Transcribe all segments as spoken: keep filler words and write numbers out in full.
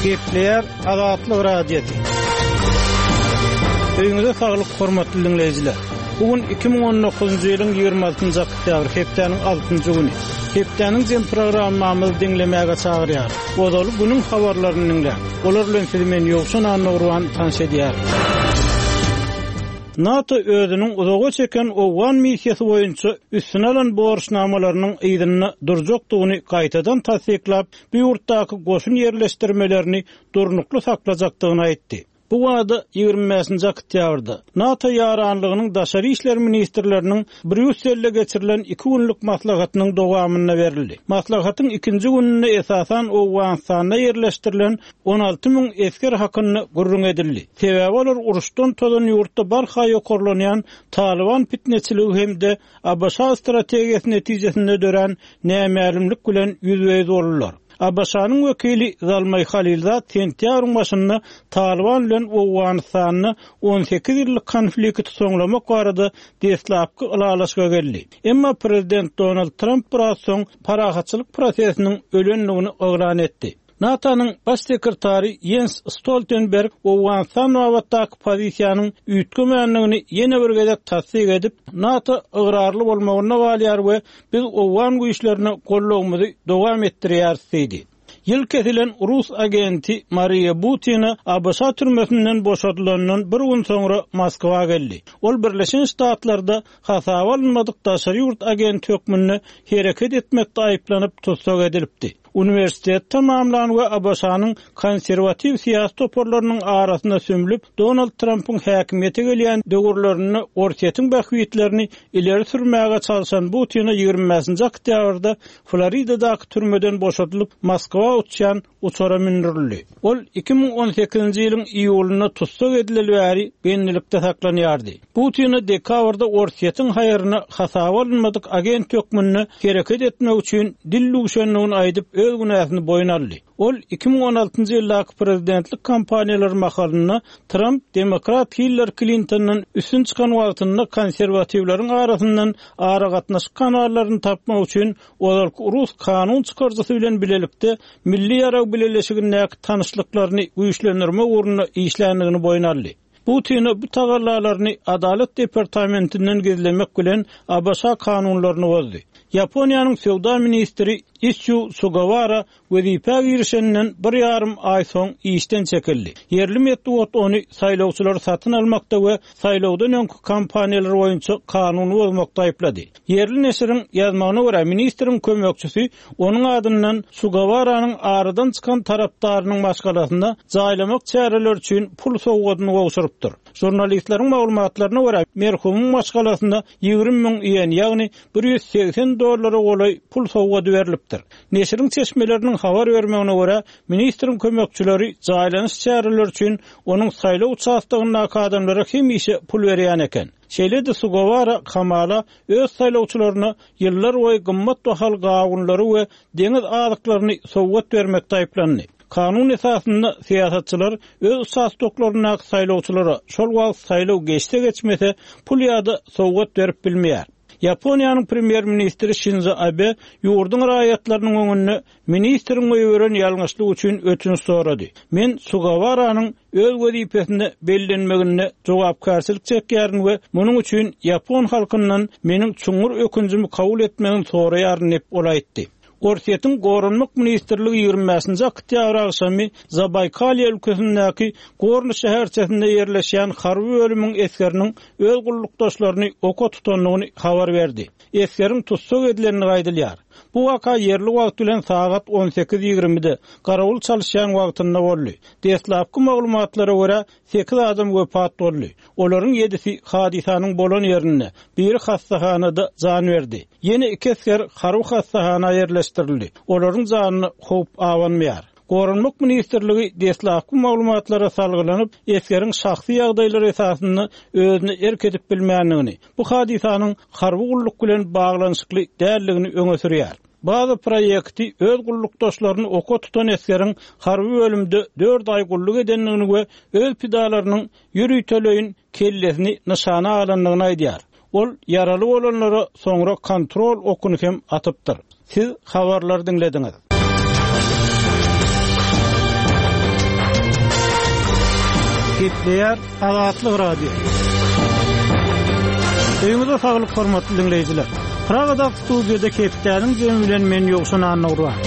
Gepler Azatlyk radiosu. Öýüňize saglyk hormatly dinleýijiler. Bugün iki bin on dokuzuncu ýylyň ýygrima altynjy oktýabr hepdeniň altynjy güni. Hepdeniň jem programmamyzy dinlemäge çagyrýar. Bodaly günüň habarlaryny dinleýär. Olar bilen filmen ýoksun anlagurwan tanış edýär. NATO özünün uzağa çeken Owgan missiýasy boýunça üstüne alan borçnamalarynyň ýygyny durjakdygyny gaýtadan tasdiklap, bu ýurtdaky goşun ýerleşdirmelerini durnukly saklajakdygyny aýtdy. Bu wada ýygrima beşinji oktýabrda NATO ýaranlygynyň daşary işler ministrleriniň Brüsselde geçirilen iki günlük maslahatynyň dowamyna berildi. Maslahatyň ikinji gününe esasan Owganstanda ýerleşdirilen on alty ming esker hakyny gurrun edildi. Sebäbi olar uruşdan tolan ýurtda barha ýokurlanýan Taliban fitneçiligi hemde Abbasa strategiýasy netijesinde dören nämälimlik bilen ýüzbeýiz bolurlar. Abbasanyň wekili Zalmay Halilzad sentýabryň başynda Taliban bilen Owganstanyny on sekiz ýyllyk konflikti soňlamak barada deslapky ýalaşga geldi. Emma prezident Donald Trump biraz soň parahatçylyk prosesiniň ölenligini oglan etdi. NATO'nun baş sekretary Jens Stoltenberg Owganstan wagtdaky pozisiýanyň üýtgemenligini ýene bir gezek tasdik edip, NATO ıgrarly bolmagyna galýar we biz Owgan güýçlerini gollagymyzy dowam etdirýär diýdi. Ýyl kesilen Rus agenti Maria Butina Abbasa türmesinden boşadylanyň bir gün soňra Moskwa geldi. Ol Birleşen Ştatlarda hasaba alınmadyk daşary ýurt agenti hökmüne hereket etmekde aýplanyp tutsak edilipdi. Universitet tamamlan we Abbasanyň konserwativ siýasat toparlarynyň arasynda sömülip, Donald Trump'yň häkimiýete gelýän döwürlerini ortaýatyň bahwitlerini ileri sürmäge çalşan Putin ýygrima beşinji oktýabrda Floridadaky türmeden boşadylyp Moskwa uçýan uçara mindirildi. Ol iki bin on sekizinji ýylyň iýulyna tutsak edilýäri benlikde saklanýardy. Putin dekabrda ortaýatyň haýaryna hasaba alınmadyk agent hökmüne hereket etmek üçin dillugşanlygyny aýdyp öz günäsini boýun aldy. Ol iki bin on altynjy ýyldaky prezidentlik kampaniýalary makalyna Trump demokrat Hillary Clinton'yň üstün çykan wagtynda konserwatiwleriň arasyndan ara gatnaşyk kanallarını tapmak üçin olar Rus kanun çykarjysy bilen bilelikde milli ýara bileleşigine tanışlyklaryny güýçlendirme uğruna işländigini boýun aldy. Putin bu tagarlalaryny Adalet departamentinden gizlemek bilen Abbasa kanunlaryny bozdy. Yaponiýanyň Sowda ministri Ichigo Sugawara wezipe girişinden bir ýarym ay soň işden çekildi. Yerli medeniýet ony saýlawçylar satyn almakda we saýlawdan öňki kampaniýalar boýunça kanuny bozmakda aýplady. Yerli nesiriň ýazmagyna görä ministriň kömekçisi onuň adyndan Sugawaranyň aradan çykan tarapdarynyň maşgalasynda jaýlamak çäreler üçin pul sowgadyny gowşurypdyr. Jurnalistleriň maglumatlaryna görä merhumyň maşgalasynda ýygrimi ming ýen, ýagny bir ýüz seksen dollara golay pul sowgady berilipdir. Neşiriň çeşmeleriniň habar bermegine görä ministriň kömekçileri jaýlanyş çäreler üçin onuň saýlaw uçastygyna adamlara hemişe pul berýän eken. Şeýle de Sugawara Kamala öz saýlawçylaryna ýyllar boýy gymmat bahal gawunlary we deňiz azyklaryny sowgat bermekde aýplandy. Kanun esasında siýasatçylar öz uçastyklaryna saýlawçylara şol wagt saýlaw geçse geçmese pul ýa-da sowgat berip bilmeýär. Yaponiýanyň premier ministri Shinzo Abe ýurdun raýatlarynyň öňünde ministriň öýüren ýalňyşlyk üçin ötünç sorady. Men Sugawaranyň öz wezipesinde bellenmegine jogapkarçylyk çekýärin we munyň üçin Yapon halkyndan meniň çuňur ökünjimi kabul etmegini soraýaryn dep olaýtdy. Ortaýatyň gorunluk ministrligi ýygrima beşinji oktýabr agşamy Zabaykal ýölkesindäki Gorny şäherçesinde ýerleşýän harby bölümiň eskeriniň öz gullukdaşlaryny oka tutanlygyny habar berdi. Eskeriň tutsak edileni gaýdylýar. Bu waka yerli wagt bilen saat on sekiz ýygrimide garawul çalyşýan wagtynda boldy. Deslapky maglumatlara görä sekiz adam wepat boldy. Olaryň ýedisi hadisanyň bolan ýerine, biri hastahanada jan berdi. Ýene iki esker harby hastahana ýerleşdirildi. Olaryň janyny howp awanmaýar. Gorunluk ministrligi deslapky maglumatlara salgylanyp, eskeriň şahsy ýagdaýlary esasynda özüni erk edip bilmänligini, bu hadisanyň harby gulluk bilen baglanyşykly däldigini öňe sürýär. Bazı proýekti öz gullukdaşlaryny oka tutan eskeriň harby bölümde dört ay gulluk edenligini we öz pidalarynyň ýürüýtelöýün kellesini nyşana alanlygyny aýdýar. Ol yaraly bolanlara soňra kontrol okuny hem atypdyr. Siz habarlar dinlediňiz. Gepleýär Azatlyk radio. Öýüňizde saglyk hormatly dinleýijiler. Pragada studiýada Kepdäniň jemi bilen men ýokşun anagdyr.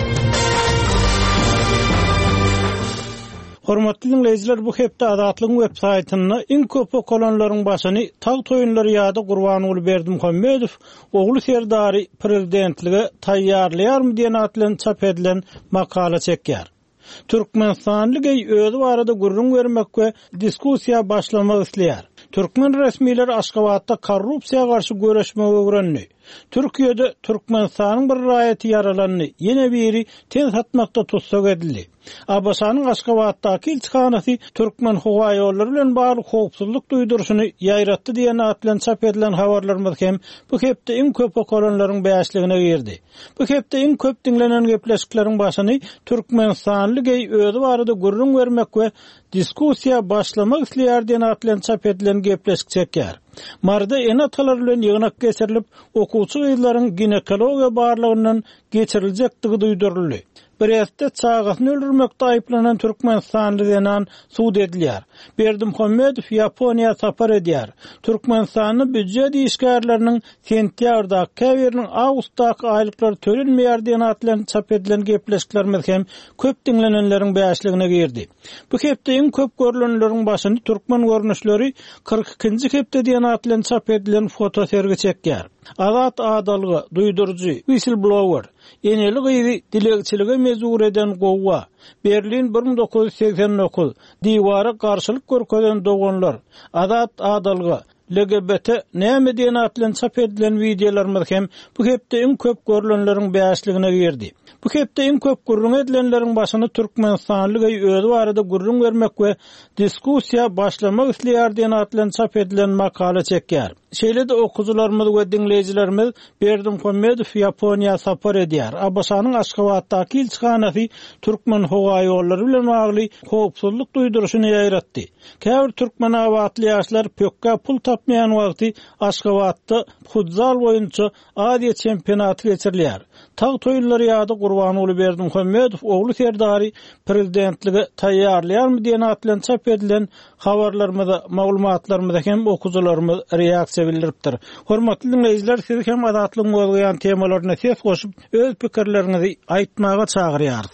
Hormatly dinleýijiler, bu hepde Azatlyk websaýtyny iň köp okanlaryň başyny tag toýunlary ýady Gurbanuly Berdimuhammedow ogly Serdary prezidentlige taýýarlaýarmy diýen atlan çap edilen makala çekýär. Türkmenistanlygy özü barada gurrun vermek we diskussiýa başlamak isleýär. Türkmen resmileri Aşgabatda korrupsiýa garşy göreşmege öwrenli. Türkiýede Türkmenistanyň bir raýaty yaralandy. Ýene biri ten satmakda tutsak edildi. Abaşanyň Aşgabatdaky ilçihanasy Türkmen howa ýollary bilen bagly howpsuzlyk duýdurusyny ýaýratdy diýen atlan çap edilen habarlarymyz hem bu hepde iň köp okanlaryň bäşligine girdi. Bu hepde iň köp dinlenen gepleşikleriň başyny Türkmenistanlygy özü barada gurrun vermek we diskussiýa başlamak isleýär diýen atlan çap edilen gepleşik çekýär. Marda enatalar bilen ýygnak geçirilip okuwçy gyzlaryň ginekologiýa barlygyndan geçiriljekdigi duýduruldy. Brestde çağasyny öldürmekde aýplanan Türkmenistanly denan suud edilýär. Berdimuhammedow Ýaponiýa sapar edýär. Türkmenistanyň büdjet işgärleriniň sentýabrda käweriniň awgustdaky aýlyklary tölenmeýär diýen atlan çap edilen gepleşiklerimiz hem köp dinlenenleriň bäşligine girdi. Bu hepde iň köp görülenleriň başyny türkmen görnüşleri kırk ikinji hepde diýen atlan çap edilen foto sergi çekýär. Azat adalygy, duýdurujy, whistleblower, eneli gyzy dilegçilige mezur eden gowa, Berlin bir ming dokuz yüz seksen dokuz, diwara garşylyk görkezden dogonlar, azat adalygy, L G B T näme diýen atlan çap edilen wideolarymyz hem bu hepde iň köp görülenleriň bäşligine girdi. Bu hepde iň köp gurrun edilenleriň başyny Türkmenistanlygy özü barada gurrun vermek we diskussiýa başlamak isleýär diýen atlan çap edilen makala çekýär. Şeýle-de okuwçylarymyz we dinleýijilerimiz Berdimuhammedow Ýaponiýa sapar edýär. Abaşanyň Aşgabatdaky ilçihanasy Türkmen howa ýollary bilen bagly howpsuzlyk duýdurusyny ýaýratdy. Käbir türkmen awatly ýaşlar pökkä pul tapmayan wagty Aşgabatda futsal boýunça Aziýa çempionaty geçirilýär. Tag toýunlary ýady Gurbanuly Berdimuhammedow ogly Serdary prezidentligi taýýarlaýarmy diýen atlan çap edilen habarlarymyza, maglumatlarymyza hem okuwçylarymyz reaksiýa bildiripdir. Hormatly dinleýijiler, siz hem Azatlyk bolýan temalaryna ses goşup öz pikirlerinizi aýtmaga çagyrýar.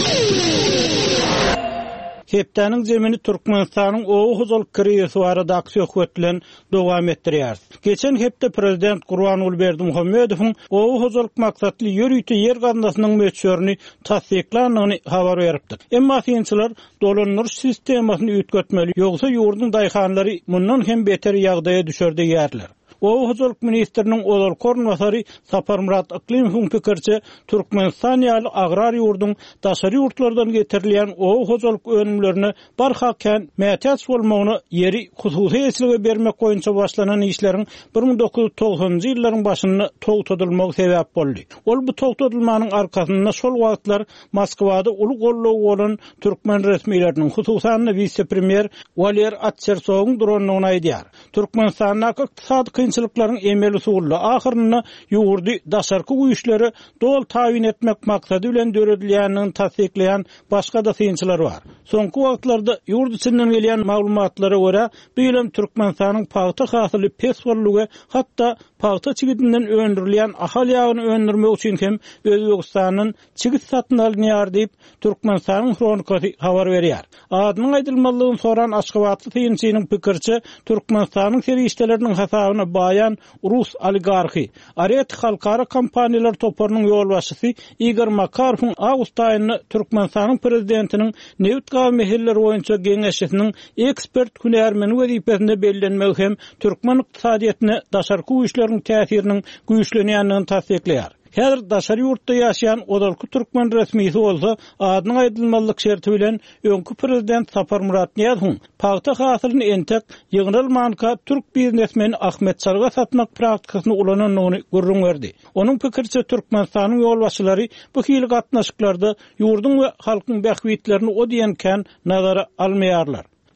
Hepdäniň jemini Türkmenistanyň owu huzul kriýesi barada söhbetlen dowam etdirýär. Geçen hepde prezident Gurbanuly Berdimuhammedowyň owu huzul maksatly ýürüýte yer gandasynyň möçürini tasdiklanyny habar beripdir. Emma synçylar dolanýar sistemasyny üýtgetmeli, ýogsa ýurdun daýhanlary mundan hem beter ýagdaýa düşer diýerler. Owu huzuluk ministriniň Odal Kornwasary Saparmurat Aklimovň pikirçe Türkmenistan ýaly agrar ýurdun daşary ýurtlardan getirilýän owu huzuluk önümlerini barhakän mätäç bolmagyny ýeri hususy eslige bermek goýunça başlanan işleriň bir ming dokuz yüz togsonjy ýyllaryň başynda togtadylmagy sebäp boldy. Ol bu togtadylmanyň arkasynda şol wagtlar Moskwada uly gollugy bolan türkmen resmiýetleriniň hususan vice-premier Valer Atchersowyň duranyny aýdýar. Türkmenistanyň ykdysady kynçylyklaryň emeli suwully ahyrynda ýurdy daşarky güýçleri dol taýin etmek maksady bilen döredilýänini tasdikleýän başga da synçylar bar. Soňky wagtlarda ýurt içinden gelýän maglumatlara görä, bu ýylym Türkmenistanyň paýta hasyly pes bollugy, hatda paýta çigidinden öndürilýän ahal ýagyny öndürmek üçin hem Özbegistanyň çigit satyn alýar diýip Türkmenistanyň kronikasy habar berýär. Adynyň aýdylmalygyny soran Aşgabatly synçynyň pikirçe Türkmenistanyň serişdeleriniň hasabyna bayan Rus oligarxy, Aret halkara kompaniýalar toparynyň ýolbaşçysy Igor Makarowyň awgust aýynda Türkmenistanyň prezidentiniň neft gawy meselleri boýunça geňeşisiniň ekspert hünärmeni wezipesinde bellenmek hem türkmen ykdysadyetine daşarky güýçleriň täsiriniň güýçlenýändigini tasdikleýär. Häzir daşary ýurtda ýaşaýan odalky türkmen resmiýeti bolsa, adynyň aýdylmalyk şerti bilen öňkü prezident Saparmurat Niýazowyň paýta hasylyny entek ýygnal manka türk biznesmeni Ahmet Çalga satmak praktikasyny ulananyny gurrun berdi. Onuň pikirçe Türkmenistanyň ýolbaşçylary bu hili gatnaşyklarda ýurdun we halkyň bähwitlerini o diýenken nazara almaýarlar.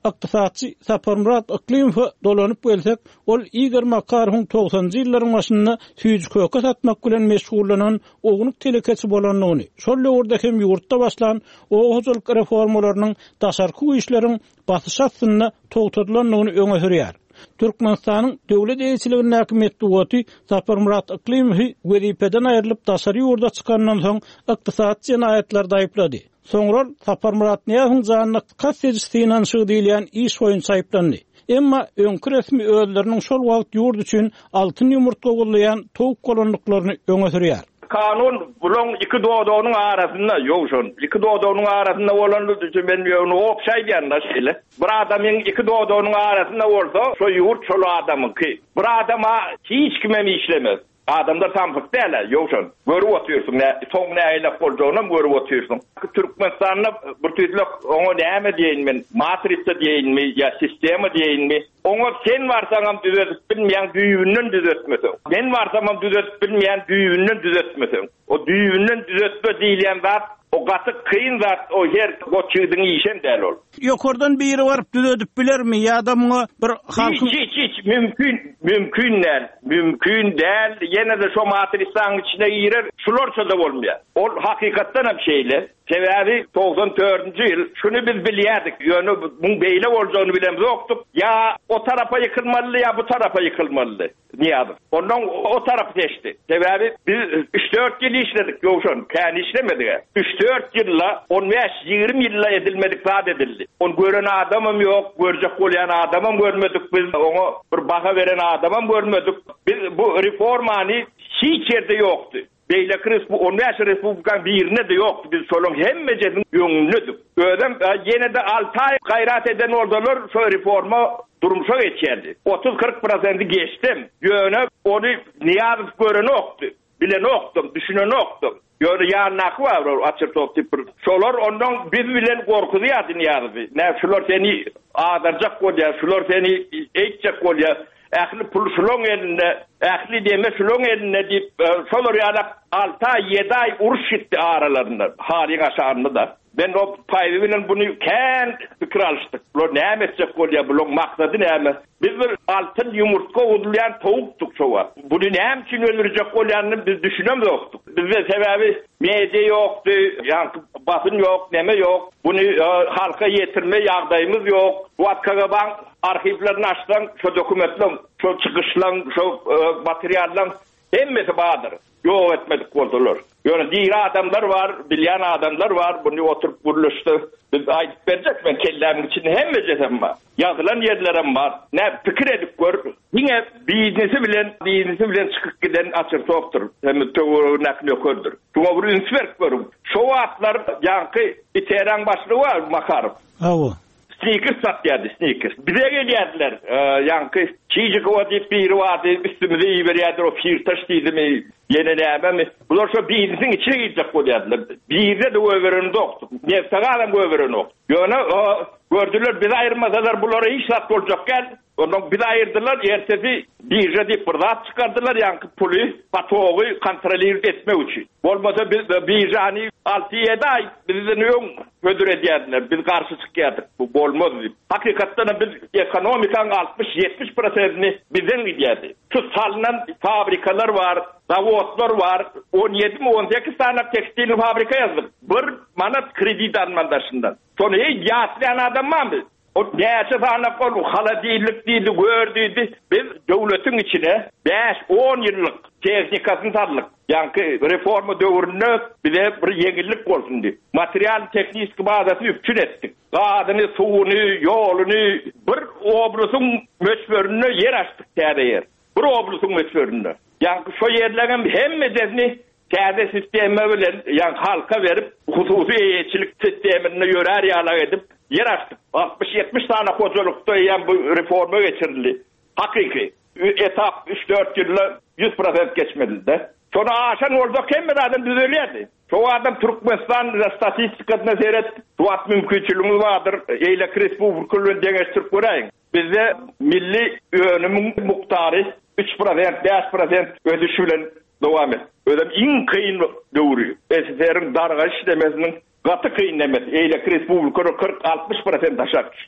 Iqtisatçy Saparmurat Aqlimovy dolanyp gelsek, ol Igor Makarov'un togsanjy ýyllaryň başynda süýji köke satmak bilen meşgullanan ognuk telekeçi bolanyny, şol ýurda hem ýurtda başlan oňaçylyk reformalarynyň daşarky işleriň basyş astyna togtadylanlygyny öňe sürýär. Türkmenistanyň döwlet eýçiliginiň häkimetli wagty Saparmurat Aqlimovy wezipeden aýrylyp daşary ýurda çykandan soň ykdysat jenaýetler daýyplady. Soňra Saparmurat nähäň janyny kastetjisi inanşygy diýilen iş boýunça aýplandy. Emma öňkü resmi öýleriniň şol wagt ýurt üçin altyn ýumurtga gollaýan towuk golanlyklaryny öňe sürýär. Kanun bulun iki doğduğunun arasında yoksun. İki doğduğunun arasında olan için ben onu okşayken da şeyle. Bir adamın iki doğduğunun arasında olsa şu yurt şolu adamın ki. Bir adama hiç kime mi işlemez. Adamlar tampık değerler, yoksun. Görüp otuyorsun, ne, son ne aylak olacağını görüp otuyorsun. Türkmenistan'da bir tüylük onu neyme deyin mi, matriste deyin mi, ya sistemi deyin mi? Onu sen varsan düzeltip bilmeyen düğünün düzeltmesin. Ben varsam düzeltip bilmeyen düğünün düzeltmesin. O düğünün düzeltme diyen zat, o katı kıyın zat, o her koçuydun işen değil ol. Yokordan biri varıp düzeltip bilir mi? Ya da buna bir halkın... Hiç, hiç, hiç, mümkün, mümkün değil, mümkün değil. Yine de şu matristanın içine girer, şulorça da olmuyor. O hakikatten bir şeyle. Sebebi doksan dördüncü yıl şunu biz biliyorduk. Yani bunun beyle olacağını bilemiz yoktuk. Ya o tarafa yıkılmalı ya bu tarafa yıkılmalı. Niye adı? Ondan o tarafı seçti. Sebebi biz üç dört yıl işledik. Yok şun. Yani işlemedik. üç dört yılla on beş yirmi yılla edilmedik vaat edildi. Onu gören adamım yok. Görecek olayan adamım görmedik. Biz onu bir baka veren adamım görmedik. Biz bu reformanı hiç yerde yoktu. Beylek Respublika, on beş Respublikan birine de yoktu. Biz solun hem mecedin yönlüdük. Ödem yine de altı ay gayret eden oradalar şu reforma durumuşa geçerdi. otuz kırk prosenti geçtim. Yöne onu niyazı gören oktu. Bilen oktum, düşünen oktum. Yöne yarnak var açır top tipir. Şolar ondan biz bilen korkuyardı niyazı. Ne şolar seni ağdarcak kolya, şolar seni eğitecek kolya. Ähli pul şulon elinde, ähli deme şulon elinde deyip, şolar yanak altı ay, yedi ay uruş gitti aralarında, halin aşağında da. Ben o payı bilen bunu kent fikir alıştık. Bunu ne etsek kolya, bunun maksadı ne? Biz bir altın yumurtka udulayan tavuktuk şova. Bunu ne için öldürecek kolyanını biz düşünemiz yoktuk. Bizde sebebi medya yoktu, yani basın yok, neme yok. Bunu e, halka yetirme yağdayımız yok. Bu atkıga bank arşivlerini açtan, şu dokumentlerin, şu çıkışlan, şu e, materyallerin hemmesi bağdır. Yok etmedik oldular. Yani diğer adamlar var, bilen adamlar var. Bunu oturup vuruluştu. Biz ait verecek ben kellemin içinde hem vecesem var. Yazılan yerlerim var. Ne fikir edip gör. Yine biznesi bilen, biznesi bilen çıkıp giden açır soğuktur. Hem töğürü nakli okurdur. Şuna bir ünsverk görüm. Şu atlar yankı iteran başlığı var Makarov. Avu. Sneakers sat geldi, sneakers. Bize geldiler. Ee, yankı çiğcik o deyip bir vardı. Üstümüze iyi veriyordu. O fir taş değildi mi? Yine neyme mi? Bunlar şu birinizin içine gidecek o dediler. Birinde de o överini doktuk. Nefsine adam o överini oktu. Yani o, gördüler bizi ayırmasalar bunlara hiç sat olacak gel. Ondan bizi ayırdılar. Ertesi birce deyip burada çıkardılar. Yankı pulu, patoğu kontrol etme için. Olmasa biz birce hani altı yedi ay bizden yok ödür ediyordilər. Biz karşı çıkıyorduk. Bu olmaz deyip. Hakikaten biz ekonomikanın altmış yetmiş prosentini bizden gidiyordu. Şu salınan fabrikalar var, zavodlar var. on yedi mi on sekiz tane tekstil fabrika yazdık. Bir manat kredi danmandaşından. Sonra hiç yaslayan adam var mı? O neyse sana konu hala değillik değildi, gördüydü. Biz devletin içine beş on yıllık teknikasını sardık. Yani reformu dövrünü bize bir yenilik olsun diye. Materyal teknik bazası üpçün ettik. Gazını, suyunu, yolunu, bir oblusun meşverine yer açtık terde yer. Bir oblusun meşverine. Yani şu yerlerin hem medesini terde sisteme bilen yani halka verip hususi eğitçilik sistemine yorar yağlar edip yer açtık. altmış yetmiş tane kocalıkta yani bu reformu geçirildi. Hakiki. Etap üç dört yılla yüz prosent geçmedi de. Sonra aşan orada kim bir adam düzeliyordu. Çoğu adam Türkmenistan statistikasına seyret. Tuat mümkünçülüğü vardır. Eylek Respublikalı'nı dengeçtirip göreyim. Bizde milli yönümün muhtarı üç prosent, beş prosent ödüşüyle devam et. Ödem in kıyın doğruyor. Esfer'in darga işlemesinin katı kıyın demesi. Eylek Respublikalı kırk altmış prosent aşağı düştü.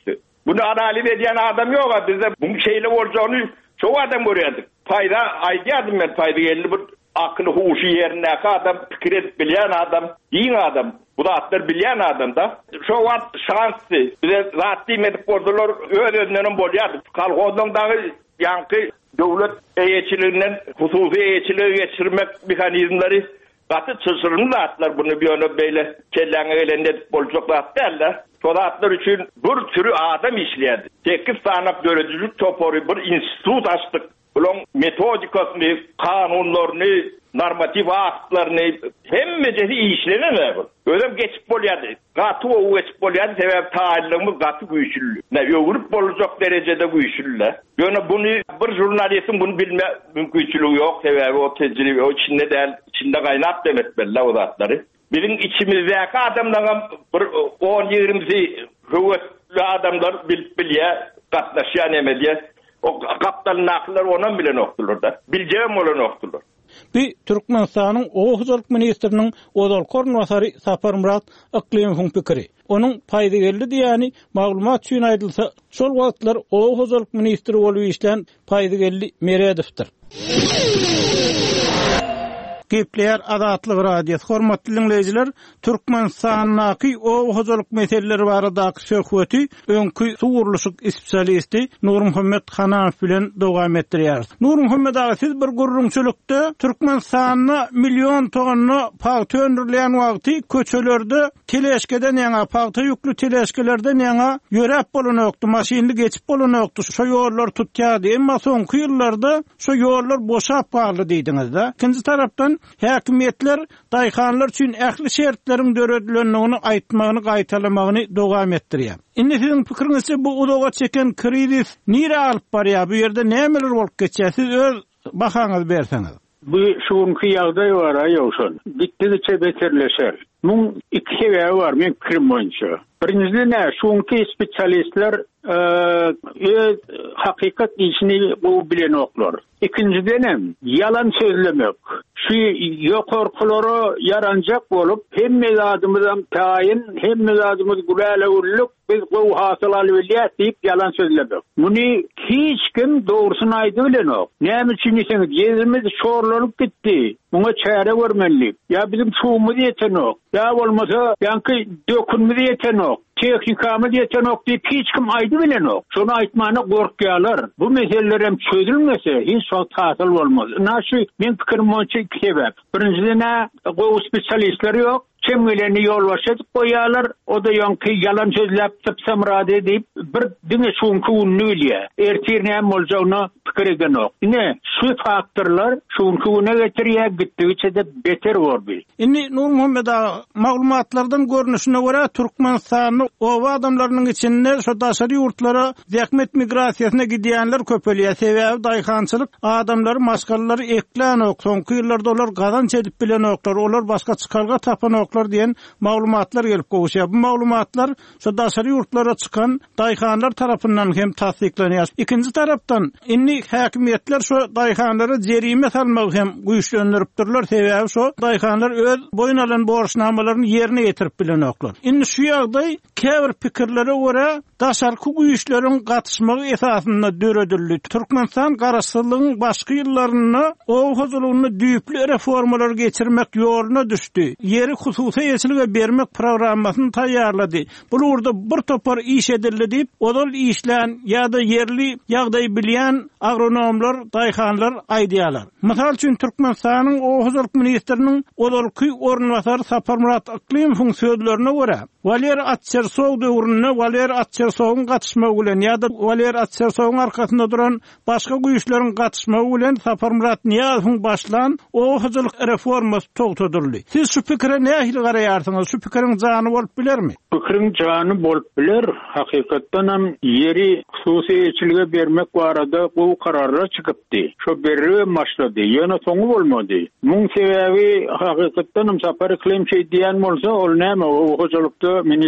Bunu analiz eden adam yok. Bizde bu şeyle olacağını çok adam görüyordu. Payda aydiyadım ben payda geldi. Bu aklı huşu yerindeki adam, fikir edip bilen adam, iyi adam. Bu da atlar bilen adam da. Şu an şanslı. Bize rahat değil edip ordular öz önlerinin boluyordu. Kalkozdan dağı yankı devlet eyeçiliğinden hususi eyeçiliği geçirmek mekanizmleri katı çözülünü de atlar bunu bir onu böyle kellene elinde bolcukla atlarlar. Sonra atlar için bir sürü adam işledi. sekiz tane dördüncülük toporu bir institut açtık. Bunun metodikasını, kanunlarını, normatif aktlarını hemmecesi işlenir bu. Ödem geçip bolyadı. Katı o geçip bolyadı sebep taalluğumuz katı güçlü. Ne öğürüp bolacak derecede güçlü. Yani bunu bir jurnalistin bunu bilme mümkünçülüğü yok. Sebebi o tecrübe o içinde değil, içinde kaynat demek belli o zatları. Bizim içimizdeki adamların on yirmisi hüvvetli adamlar bilip bilye katlaşan emediye. O kaptanın akıllar onun bile noktalar da. Bileceğim olan noktalar. Bir Türkmenistan'ın Oğuzluk Ministrinin Odal Kornvasarı Sapar Murat Aklimov'un pikiri. Onun payda geldi diýäni maglumat üçin aýdylsa, şol wagtlar Oğuzluk Ministri bolup işlen payda geldi Meredow'dur. Gepler Adatlyk radiosu hormatly dinleýijiler, Türkmenistanyň o hozurluk meseleleri baradaky söhbeti öňkü suwurluşyk spesialisti Nur Muhammed Hanan bilen dowam etdirýär. Nur Muhammed aga siz bir gurrunçylykda Türkmenistanyň milyon tonna paýta öndürilen wagty köçelerde teleşkeden ýa-da paýta ýüklü teleşkelerden ýa-da ýörep bolanokdy, maşinli geçip bolanokdy. Şo ýollar tutýardy, emma soňky ýyllarda şo ýollar boşap galdy diýdiňizde. Ikinji tarapdan häkimetler daýhanlar üçin ähli şertlerin döredilenligini aýtmagyny gaýtalamagyny dowam etdirýär. Indi sizin pikiriňizçe bu udaga çeken krizis nire alyp barýar? Bu ýerde nämeler bolup geçýär? Siz öz bahaňyzy berseňiz. Bu şuňky ýagdaý bar aýoşan. Gitdigiçe beterleşer. Muň iki sebäbi bar men pikirim boýunça. Birincisi ne? Şuňky spesialistler eee hakikat işini bu bilen oklar. İkinciden yalan sözlemek. Şu yokorkulary yaranjak bolup hem mezadymyzdan taýin hem mezadymyz gurala urluk biz bu hasyl alýar diýip yalan sözlemek. Muny hiç kim dogrusyny aýdy bilenok. Näme üçin diýseniz ýerimiz şorlanyp gitdi. Muňa çäre görmeli. Ya bizim şuwumyz ýetenok. Ya bolmasa ýanky dökünmiz ýetenok. Teknikamyz ýetenok diýip hiç kim aýdy bilenok. Şonu aýtmany gorkýarlar. Bu meseleler hem çözülmese hiç şol taýyl bolmaz. Naşy men pikirim boýunça iki sebäp. Birincisi gowy spesialistler ýok. Kimlerini yol başlatıp koyarlar, o da yankı yalan sözlep tıpsam rade edip bir dine şunku unnuyla ertirine hem olacağına fikir eden ok. Ne? Şu faktörler şunku unna getiriyor, gittiğiçe de beter var bir. Inni Nur Muhammed ağa, maglumatlardan görünüşüne göre Türkmenistan'ın ova adamlarının içinde şu daşarı yurtlara zahmet migrasiyasına gidiyenler köpeliyor. Sebebi dayhançılık adamları, maskalıları ekleyen ok. Sonku yıllarda olar kazanç edip bilen oklar, olar başka çıkarga tapan oklar diyen maglumatlar gelip kovuşuyor. Bu maglumatlar şu daşarı yurtlara çıkan dayhanlar tarafından hem tasdikleniyor. İkinci taraftan inni hakimiyetler şu dayhanları cerime salmak hem güçlendürüpdürler. Sebebi şu dayhanlar öz boyun alan borçnamalarını yerine getirip bilen oklar. Inni şu ýagdaý käbir pikirlere göre daşarky güýçlerin gatışmagy esasında döredildi. Türkmenistan garaşsylygyň başky ýyllaryny owhuzulugyny düýpli reformalar geçirmek ýoluna düşdi. Yeri hususy ýeşilge bermek programmasyny taýýarlady. Bu urda bir topar iş edildi diýip, odal işlän ýa-da yerli ýagdaý bilýän agronomlar, daýhanlar aýdýarlar. Mysal üçin Türkmenistanyň Owhuzuluk ministriniň odalky ornwasary Sapar Murat Aklimov'un sözlerine göre Valer Atçersow döwründe Valer Atçersow'un gatışmagy bilen ýa-da Valer Atçersow'un arkasynda duran başga güýçleriň gatışmagy bilen Sapar Murat Niýazowyň başlan Owhuzuluk reformasy togtadyrly. Siz şu pikire nähili garaýarsyňyz? Şu pikiriň jany bolup bilermi? Pikiriň jany bolup biler. Hakykatdan hem yeri hususy eçilge bermek barada bu kararlar çykypdy. Şo berri başlady. Ýöne soňu bolmady. Muň sebebi hakykatdan hem Sapar Aklimov diýen bolsa, ol näme Owhuzulukda ministriň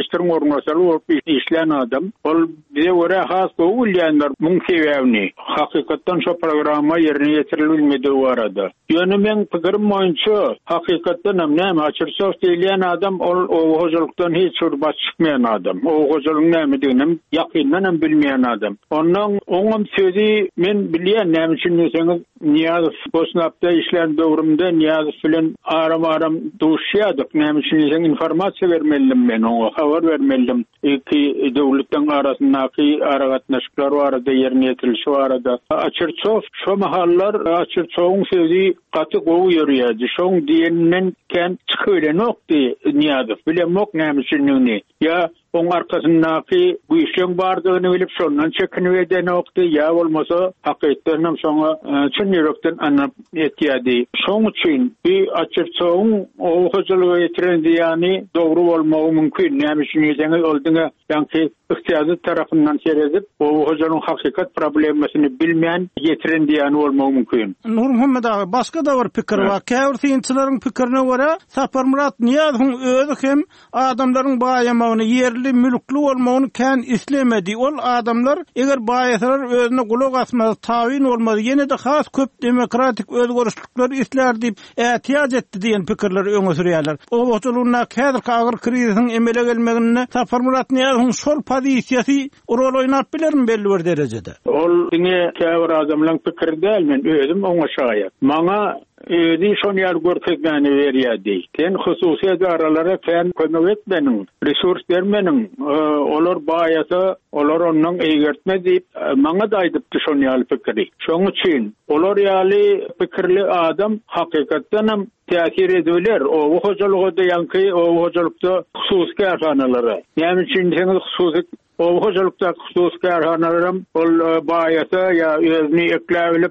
internasyonal bolup işleyen adam. Ol bize göre has gowy bilýänler muň sebäbini. Hakykatdan şu programa ýerine ýetirilmedi bu arada. Ýöne men pikirim boýunça hakykatdan hem näme açyrsow diýilen adam ol o hojulukdan hiç surbat çykmayan adam. O hojulugyň nämedigini ýakyndan hem bilmeýän adam. Ondan oňam sözi men bilýän näme üçin deseňiz Niýazow Bosnapda işleyen döwrümde Niýazow bilen aram-aram duşýadyk. Näme üçin deseň informasiýa bermeldim men, oňa habar bermeldim. Iki döwletden arasyndaky aragatnaşyklar barada ýerine ýetirilşi barada. Açyrçow şu mahallar açyrçowyň sözi gaty gowy ýörýärdi. Şoň diýeninden ken çykylenokdy Niýazow. Bilemok näme üçin ya on arkasyndaky bu işleň bardygyny bilip şondan çekinip edenokdy ya bolmasa hakykatdan hem şoňa çyn ýürekden anlap etýärdi. Şoň üçin bir açyrçowyň o hojulugy ýetiren diýany dogry bolmagy mümkin. Näme üçin deňiz ol diňe ýa-ni iqtisadi tarapyndan seredip o hojanyň hakykat problemasyny bilmeýän ýetiren diýany bolmagy mümkin. Nur Muhammed aga başga da bir pikir bar. Käbir synçylaryň pikirine görä Saparmurat Niýazowyň özü hem adamlaryň baýamagyny ýerli mülkli bolmagyny kän islemedi. Ol adamlar eger baýasalar özüne gulak asmaz, tawin bolmaz, ýene de has köp demokratik özgörüşlikler isler diýip ätiýaz etdi diýen pikirler öňe sürýärler. O wagtlaryna kädir agyr krizisiň emele gelmegine Saparmurat Niýazowyň şol pozisiýasy rol oýnap bilermi belli bir derejede? Ol diňe käbir adamlaryň pikiri däl, men özüm oňa şaýat. Maňa Ödi şon ýer görkezmäni berýärdi. Sen hususy idaralara sen kömek etmeniň, resurs bermeniň, olar baýasa, olar ondan eýgertme diýip maňa da aýdypdy şon ýaly pikiri. Şoň üçin olar ýaly pikirli adam hakykatdan hem täsir ediler. O hojulukda ýa-ni o hojulukda hususy kärhanalara. Näme üçin deňiz hususy o hojulukda hususy kärhanalaram ol baýasa ýa özüni ekläbilip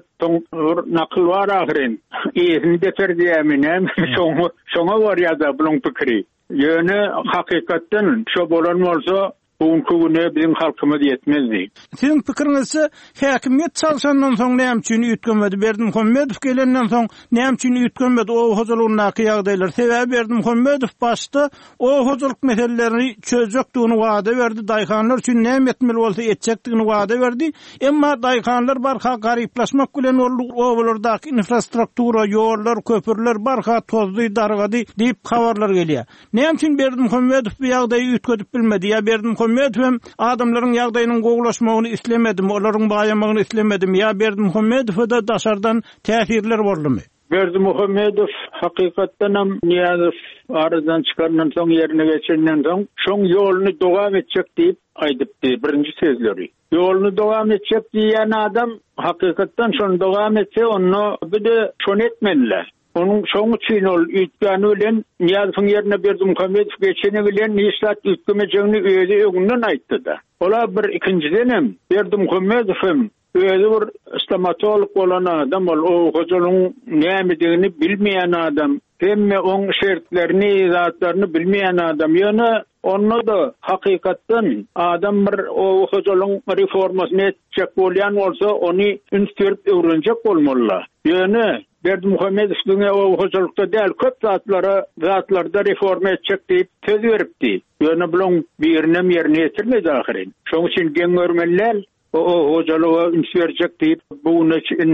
nakyl bar ahyrin. Ýesini deterdiýäminem şoňa şoňa barýarda bunyň pikiri. Ýöne hakykatdan şo bolan bolsa bugünkü güne bizim halkymyz ýetmezdi. Siziň pikiriňizçe häkimiýet çalşandan soň näme üçin ýetgenmedi? Berdimuhammedow gelenden soň näme üçin ýetgenmedi? O hojuluknaky ýagdaýlar sebäbi Berdimuhammedow başda o hojuluk meselelerini çözjekdigini wada berdi. Daýhanlar üçin näme etmeli bolsa etjekdigini wada berdi. Emma daýhanlar barha garyplaşmak bilen owalardaky infrastruktura, ýollar, köpürler barha tozdy, dargady diýip habarlar gelýär. Näme üçin Berdimuhammedow bu ýagdaýy üýtgedip bilmedi? Ýa Berdimuhammedow adamlaryň ýagdaýynyň gowlaşmagyny islemedimi, olaryň baýamagyny islemedimi? Ýa Berdimuhammedow da daşardan täsirler boldymy? Berdimuhammedow hakykatdan hem Niýazow aradan çykarnan soň ýerine geçenden soň şoň ýoluny dowam etjek diýip aýdypdy birinji sözleri. Ýoluny dowam etjek diýen adam hakykatdan şonu dowam etse onu bir de şonu etmeliler. Onun şoň üçin ol üýtgäni bilen Niýazowyň ýerine Berdimuhammedow geçeni bilen niýeşlat üýtgemejegini öýde öňünden aýtdy da. Ola bir ikinciden hem Berdimuhammedow özü bir stomatolog bolan adam ol, o hojulugyň nämedigini bilmeýän adam, hemme oň şertlerini, zatlaryny bilmeýän adam. Ýöne onu da hakykatdan adam bir o hojulugyň reformasyny etjek bolýan bolsa, ony ünstirip öwrenjek bolmaly. Ýöne Berdimuhammedow o hojulukda däl köp zatlara, zatlarda reforma etjek diýip söz beripdi. Ýöne bilen birine ýerine ýetirmedi ahyrin. Şoň üçin geňörmeler o hojalyga ünsberjek diýip buny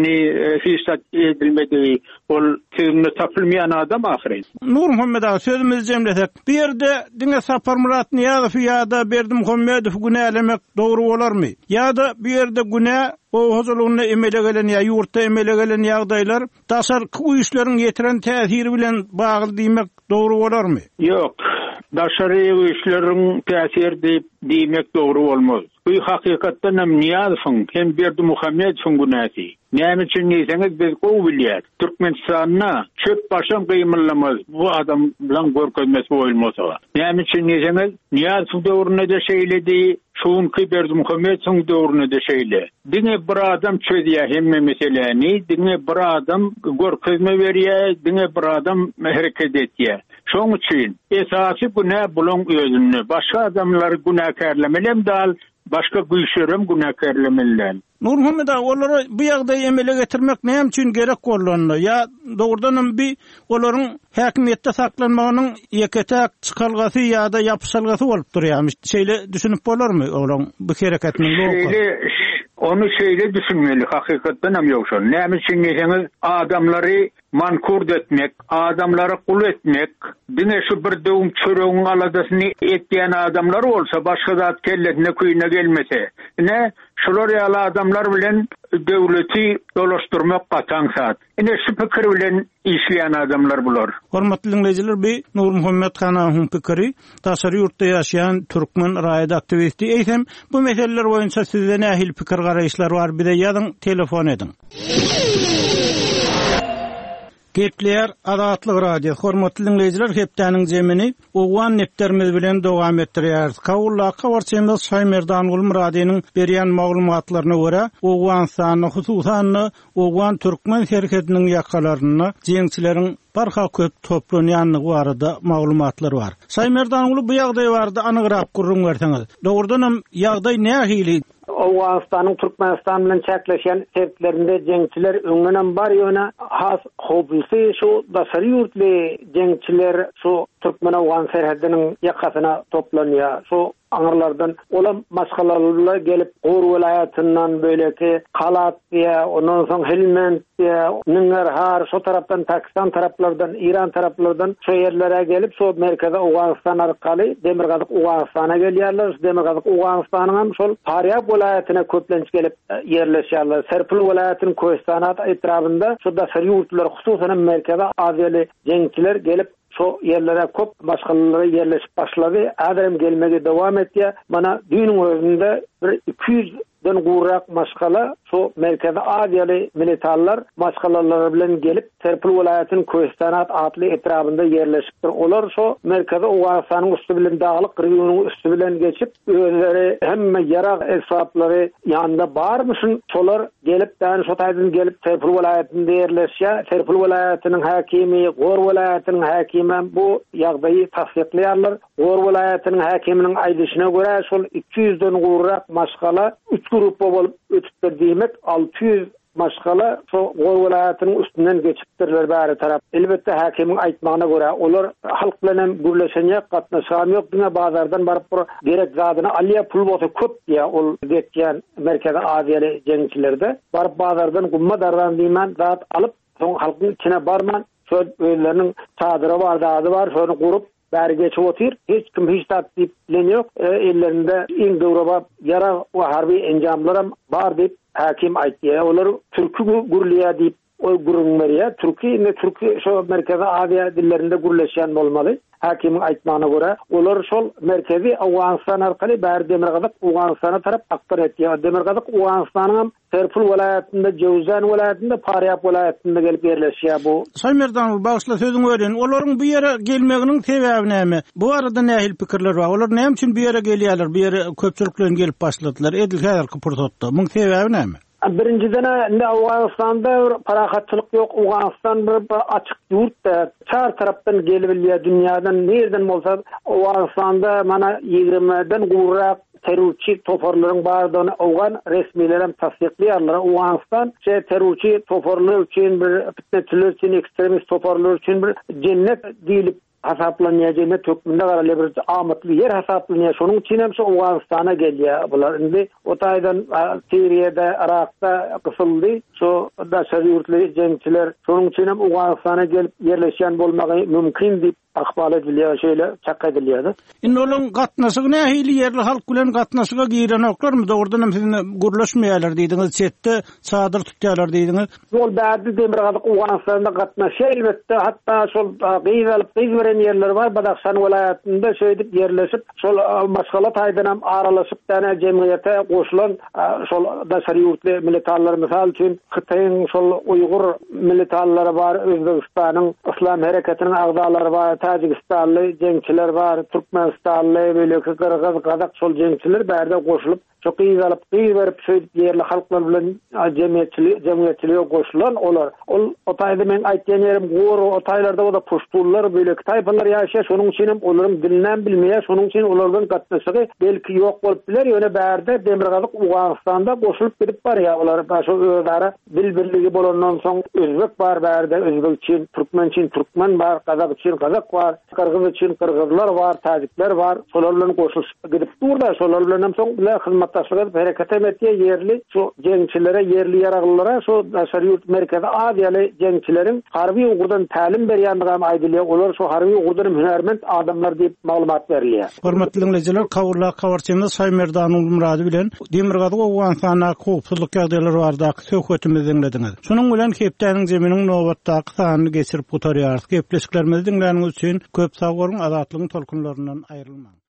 fiýsat edilmedi. Ol tüňe tapylmayan adam ahyrin. Nur Muhammed aga sözümizi jemlesek. Bir ýerde diňe Saparmurat Niýazow ýa-da Berdimuhammedow günälemek dogry bolarmy? Ýa-da bir ýerde günä o hojulugyny emele gelen ýa ýurtda emele gelen ýagdaýlar daşar bu işleriň ýetiren täsiri bilen bagly diýmek dogry bolarmy? Ýok. Daşary işleriň täsiri diýip diýmek dogry bolmaz. Bu hakykatdan hem Niýazowyň hem Berdimuhammedowyň günäsi. Näme üçin diýseňiz biz gowy bilýär. Türkmenistanyna çöp başam gymyllamaz. Bu adam bilen görkezmesi bolmasa. Näme üçin diýseňiz Niýazow döwründe de şeýledi, şoňky Berdimuhammedowyň döwründe de şeýle. Diňe bir adam çözýär hemme meseleni, diňe bir adam görkezme berýär, diňe bir adam hereket etýär. Şoň üçin esasy günä bulan özüni başga adamlar günäkärlemelem dal başga güýşerem günäkärlemeliler. Nur Muhammed olara bu ýagdaýy emele getirmek näme üçin gerek bolýandy? Ya dogrudan bir olaryň häkimetde saklanmagynyň ýeketäk çykalgasy ýa-da ýapysalgasy bolup durýarmy? Şeýle düşünüp bolarmy olaryň bu hereketiniň logy? Onu şeýle düşünmeli, hakykatdan hem ýokşan. Näme üçin diýseniz, adamlary mankur etmek, adamlara kul etmek, dine şu bir döwüm çöreğin aladasyny etýän adamlar bolsa, başga zat kelletine küýüne gelmese, ne şular ýaly adamlar bilen döwleti dolaşdyrmak gatan zat. Ine şu pikir bilen işleýän adamlar bular. Hormatly dinleýijiler, bir Nur Muhammed Hanahyň pikiri, taşary ýurtda ýaşaýan türkmen raýat aktivisti. Eýsem, bu meseleler boýunça sizde nähil pikir garaýşlar bar? Bir de ýazyň, telefon edin. Gepler Adatlyk radio. Hormatly dinleýijiler, hepdeniň jemini Owan nepterimiz bilen dowam etdirýär. Kawulla kawarçymyz Saýmerdan Ulum radionyň berýän maglumatlaryna görä, Owanistanny, hususan Owan türkmen hereketiniň ýakalaryny, jeňçileriň barha köp toplanýanlygy barada maglumatlar bar. Saýmerdan Ulum bu ýagdaý barada anygyrak gurrun berseňiz. Dogrudan hem ýagdaý nähili? Owanistan'ın Türkmenistan bilen çäkleşen sertlerinde jeňçiler öňünden bar ýöne has hobusy şu daşary ýurtly jeňçiler şu Türkmen Owgan serhediniň ýakasyna toplanýar. Şu anarlardan olam maşgalarlar gelip Gor welaýatyndan böleki Kalat diye, ondan soň Helmand diye, Nıngarhar, şu tarapdan Pakistan taraplardan, İran taraplardan şu yerlere gelip şu merkeze Owganistan arkaly Demirgazyk Owganistana gelýärler. Demirgazyk Owganistanyň hem şol Faryab welaýatyna köplenç gelip yerleşýärler. Serpil welaýatynyň Koýstanat etrafynda şu da ýurtlar, hususan merkeze azyly jeňçiler gelip şu yerlere köp başgalarlara yerleşip başladı. Adem gelmege devam etdi. Bana düýüniň özünde bir iki yüzden gurrak maşgala şu merkeze adyali militarlar maşgalalar bilen gelip Serpil welaýatynyň Koýstanat atly etrafynda yerleşipdir. Olar şu merkeze Owganistanyň üstü bilen daglyk regionyň üstü bilen geçip özleri hemme ýarak esaplary ýanynda barmyşyn şolar gelip däň şu taýdan gelip Serpil welaýatynda yerleşýär. Serpil welaýatynyň hakimi, Gor welaýatynyň hakimi bu ýagdaýy tasdikleýärler. Gor welaýatynyň hakiminiň aýdyşyna görä şol iki yüzden gurrak maşgala üç gruppa bolup ötüpdir diýmek, altı yüz maşgala şu Gor welaýatynyň üstünden geçipdirler bäri tarap. Elbetde hakimiň aýtmagyna görä olar halk bilen gürleşenýär, gatnaşan ýok, diňe bazardan baryp bir gerek zadyny alýa pul bolsa köp diýe ol getýän merkeze azyly jeňçilerde baryp bazardan gumma dardan diýmen zat alyp soň halkyň içine barman, şu öýleriniň çadyry bar, zady bar, şonu gurup bäri geçip otyr. Hiç kim hiç tatdyp bilen ýok. Ellerinde iň döwraba ýara we harby enjamlar bar diýip hakim aýtdy. Olar türkü gurlýa diýip o gurunlarya Türkiye ne Türkiye şu merkeze Avya dillerinde gurleşen bolmaly. Hakimiň aýtmagyna görä, olar şol merkezi Awganistan arkaly bäri Demirgazyk Awganistana tarap aktar etýär. Demirgazyk Awganistanyň Serpil welaýatynda, Jowzan welaýatynda, Faryab welaýatynda gelip yerleşýär bu. Saýmerdan bagşla sözüň ören, olaryň bu ýere gelmeginiň sebebi näme? Bu arada nähil pikirler bar? Olar näme üçin bu ýere gelýärler? Bu ýere köpçüliklen gelip başladylar. Edil häzirki pursatda. Muň sebebi näme? Birinciden ne Awganistan'da parahatçılık yok. Awganistan bir açık yurt da çar taraftan gelebilýär dünýäden nereden bolsa Awganistan'da mana ýigrimeden gurrak terörçi toparlaryň bardygyny Awgan resmiýeler tasdikleýärler. Awganistan şey terörçi toparlar üçin bir fitnetçiler üçin ekstremist toparlar üçin bir cennet diýilip hasaplanýagyny tökmünde garaly bir amatly yer hasaplanýar. Şonuň üçin hem şu Awganistana gelýär. Bular indi o taýdan Siriýede, Irakda kysyldy. Şu da şerýurtly jeňçiler şonuň üçin hem Awganistana gelip yerleşýän bolmagy mümkin diýip akbal edilýär, şeýle çak edilýär. Indi olaň gatnaşygy nähili ýerli halk bilen gatnaşyga girenoklarmy? Dogrudan hem siz gurlaşmaýarlar diýdiňiz, çetde çadyr tutýarlar diýdiňiz. Şol bäzi Demirgazyk Awganistanda gatnaşýar, elbetde hatda şol gyýalyp gyýveren yerler bar. Badaxşan welaýatynda şeýdip yerleşip, şol maşgala taýdan hem aralaşyp däne jemgyýete goşulan şol da şerýurtly militarlar mysal üçin Hytaýyň şol Uýgur militarlary bar, Özbegistanyň Islam hereketiniň agdalary bar, Tajikistanly jeňçiler bar, Türkmenistanly, beýleki Kyrgyz, Kazak şol jeňçiler bärde goşulyp, çok gyýalyp gyýberip şeýdip ýerli halklar bilen jemgyýetçilik jemgyýetçilige goşulan olar. Ol o taýda men aýtýan ýerim Gor o taýlarda o da poştullar beýleki taý tayfalar ýaşaýar, şonuň üçin hem olaryň dilinden bilmeýär, şonuň üçin olardan gatnaşygy belki ýok bolup biler, ýöne bärde Demirgazyk Owganystanda goşulyp gidip barýar. Olar başa özlari dil birligi bolandan soň özbek bar bärde, özbek üçin, türkmen üçin türkmen bar, kazak üçin kazak bar, kyrgyz üçin kyrgyzlar bar, tajikler bar. Şolar bilen goşulyp gidip durda, şolar bilen hem soň bilen hyzmatdaşlyk hereket etýär, yerli şu jeňçilere, yerli ýaraglylara, şu daşary ýurt merkezi adiýaly jeňçilerin harby ugurdan tälim berýändigam aýdylýar. Olar şu harby ugurdan hünärmend adamlar diýip maglumat berilýär. Hormatly dinleyijiler, kawurla kawarçyny Saýmerdan Ulmurady bilen Demirgazyk Owganystana howpsuzlyk ýagdaýlary bardaky söhbetimizi dinlediňiz. Şonuň bilen hepdäniň zeminiň nowatdaky sanyny geçirip gutarýar. Gepleşiklerimizi dinläniňiz üçin köp sag bolun, azatlygyň tolkunlaryndan aýrylmaň.